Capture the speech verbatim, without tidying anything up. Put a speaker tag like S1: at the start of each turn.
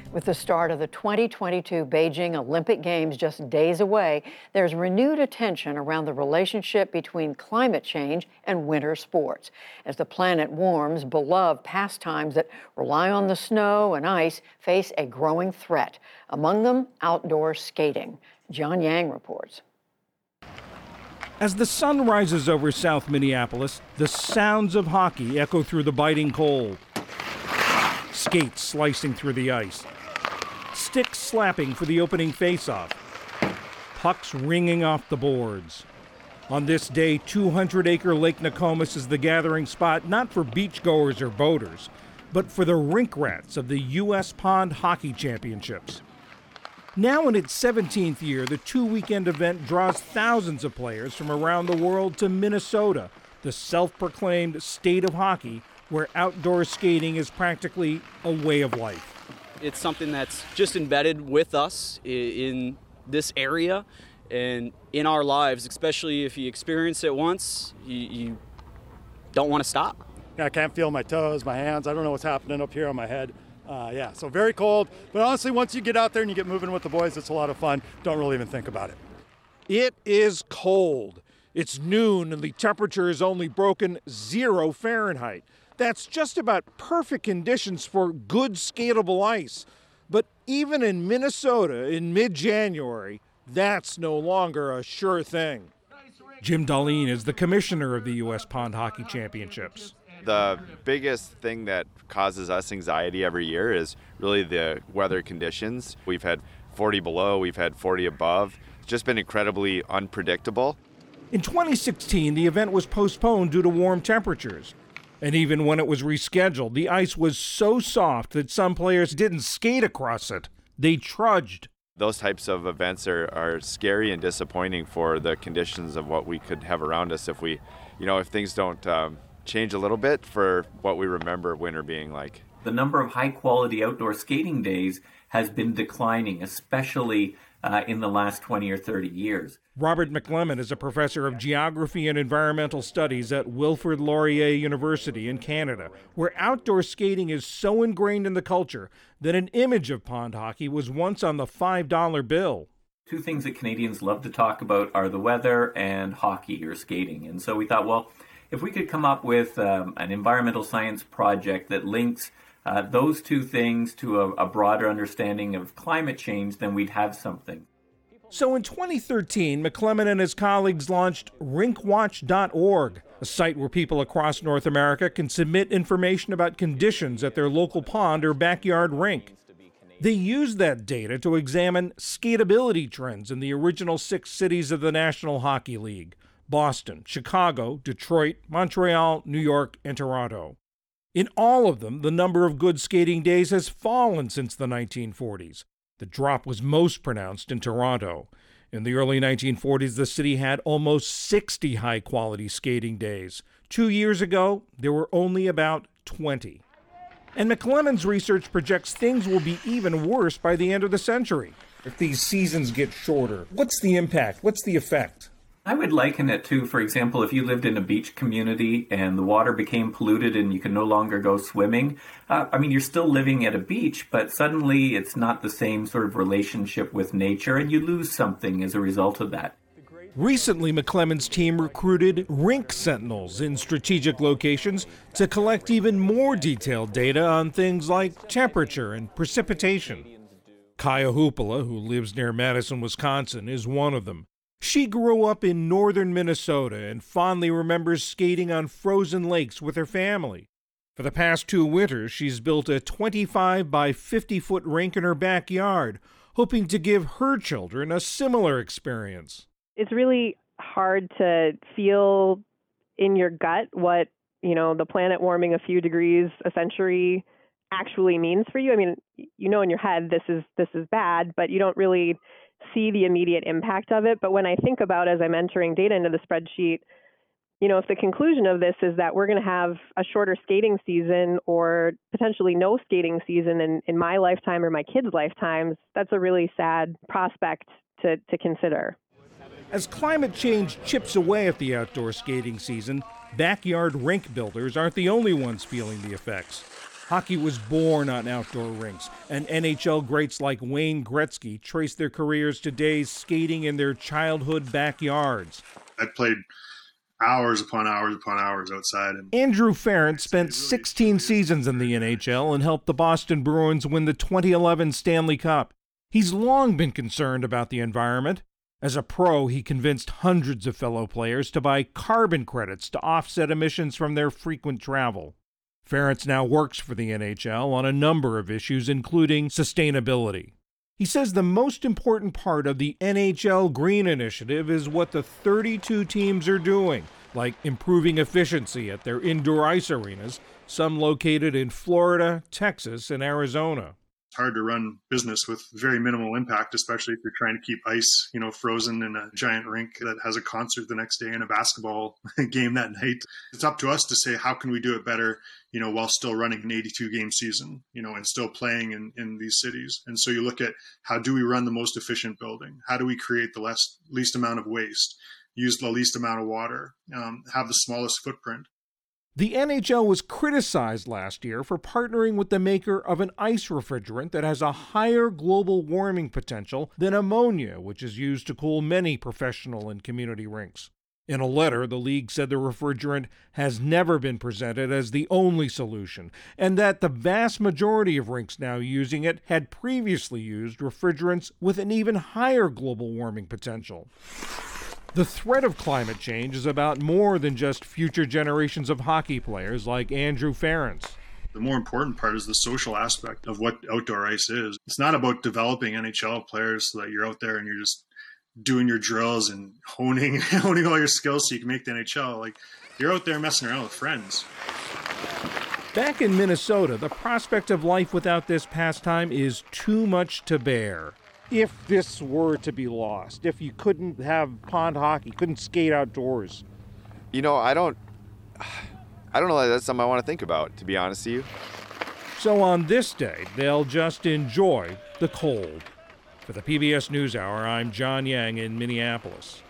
S1: With the start of the twenty twenty-two Beijing Olympic Games just days away, there's renewed attention around the relationship between climate change and winter sports. As the planet warms, beloved pastimes that rely on the snow and ice face a growing threat. Among them, outdoor skating. John Yang reports.
S2: As the sun rises over South Minneapolis, the sounds of hockey echo through the biting cold. Skates slicing through the ice. Sticks slapping for the opening faceoff. Pucks ringing off the boards. On this day, two hundred acre Lake Nokomis is the gathering spot not for beachgoers or boaters, but for the rink rats of the U S Pond Hockey Championships. Now in its seventeenth year, the two-weekend event draws thousands of players from around the world to Minnesota, the self-proclaimed state of hockey, where outdoor skating is practically a way of life.
S3: It's something that's just embedded with us in this area and in our lives, especially if you experience it once, you, you don't want to stop.
S4: I can't feel my toes, my hands. I don't know what's happening up here on my head. Uh, yeah, so very cold. But honestly, once you get out there and you get moving with the boys, it's a lot of fun. Don't really even think about it.
S2: It is cold. It's noon and the temperature is only broken zero Fahrenheit. That's just about perfect conditions for good skatable ice. But even in Minnesota in mid-January, that's no longer a sure thing. Jim Darlene is the commissioner of the U S Pond Hockey Championships.
S5: The biggest thing that causes us anxiety every year is really the weather conditions. We've had forty below, we've had forty above. It's just been incredibly unpredictable.
S2: In twenty sixteen, the event was postponed due to warm temperatures. And even when it was rescheduled, the ice was so soft that some players didn't skate across it. They trudged.
S5: Those types of events are, are scary and disappointing for the conditions of what we could have around us if we, you know, if things don't um, change a little bit for what we remember winter being like.
S6: The number of high-quality outdoor skating days has been declining, especially uh, in the last twenty or thirty years.
S2: Robert McLemmon is a professor of geography and environmental studies at Wilfrid Laurier University in Canada, where outdoor skating is so ingrained in the culture that an image of pond hockey was once on the five dollar bill.
S6: Two things that Canadians love to talk about are the weather and hockey or skating. And so we thought, well, if we could come up with um, an environmental science project that links uh, those two things to a, a broader understanding of climate change, then we'd have something.
S2: So in twenty thirteen, McLemmon and his colleagues launched rink watch dot org, a site where people across North America can submit information about conditions at their local pond or backyard rink. They used that data to examine skateability trends in the original six cities of the National Hockey League: Boston, Chicago, Detroit, Montreal, New York, and Toronto. In all of them, the number of good skating days has fallen since the nineteen forties. The drop was most pronounced in Toronto. In the early nineteen forties, the city had almost sixty high-quality skating days. Two years ago, there were only about twenty. And McLemmon's research projects things will be even worse by the end of the century. If these seasons get shorter, what's the impact? What's the effect?
S6: I would liken it to, for example, if you lived in a beach community and the water became polluted and you can no longer go swimming. Uh, I mean, you're still living at a beach, but suddenly it's not the same sort of relationship with nature, and you lose something as a result of that.
S2: Recently, McLemmon's team recruited rink sentinels in strategic locations to collect even more detailed data on things like temperature and precipitation. Kaya Hupala, who lives near Madison, Wisconsin, is one of them. She grew up in northern Minnesota and fondly remembers skating on frozen lakes with her family. For the past two winters, she's built a twenty-five by fifty foot rink in her backyard, hoping to give her children a similar experience.
S7: It's really hard to feel in your gut what, you know, the planet warming a few degrees a century actually means for you. I mean, you know in your head this is this is bad, but you don't really see the immediate impact of it. But when I think about, as I'm entering data into the spreadsheet, you know, if the conclusion of this is that we're going to have a shorter skating season or potentially no skating season in, in my lifetime or my kids' lifetimes, that's a really sad prospect to, to consider.
S2: As climate change chips away at the outdoor skating season, backyard rink builders aren't the only ones feeling the effects. Hockey was born on outdoor rinks, and N H L greats like Wayne Gretzky traced their careers to days skating in their childhood backyards.
S8: I played hours upon hours upon hours outside. And
S2: Andrew Ference spent sixteen seasons in the N H L and helped the Boston Bruins win the twenty eleven Stanley Cup. He's long been concerned about the environment. As a pro, he convinced hundreds of fellow players to buy carbon credits to offset emissions from their frequent travel. Ference now works for the N H L on a number of issues, including sustainability. He says the most important part of the N H L Green Initiative is what the thirty-two teams are doing, like improving efficiency at their indoor ice arenas, some located in Florida, Texas, and Arizona.
S8: It's hard to run business with very minimal impact, especially if you're trying to keep ice, you know, frozen in a giant rink that has a concert the next day and a basketball game that night. It's up to us to say, how can we do it better, you know, while still running an eighty-two game season, you know, and still playing in, in these cities. And so you look at how do we run the most efficient building? How do we create the less, least amount of waste, use the least amount of water, um, have the smallest footprint?
S2: The N H L was criticized last year for partnering with the maker of an ice refrigerant that has a higher global warming potential than ammonia, which is used to cool many professional and community rinks. In a letter, the league said the refrigerant has never been presented as the only solution, and that the vast majority of rinks now using it had previously used refrigerants with an even higher global warming potential. The threat of climate change is about more than just future generations of hockey players like Andrew Ference.
S8: The more important part is the social aspect of what outdoor ice is. It's not about developing N H L players so that you're out there and you're just doing your drills and honing honing all your skills so you can make the N H L. Like, you're out there messing around with friends.
S2: Back in Minnesota, the prospect of life without this pastime is too much to bear. If this were to be lost, if you couldn't have pond hockey, couldn't skate outdoors.
S5: You know, I don't, I don't know that that's something I want to think about, to be honest with you.
S2: So on this day, they'll just enjoy the cold. For the P B S NewsHour, I'm John Yang in Minneapolis.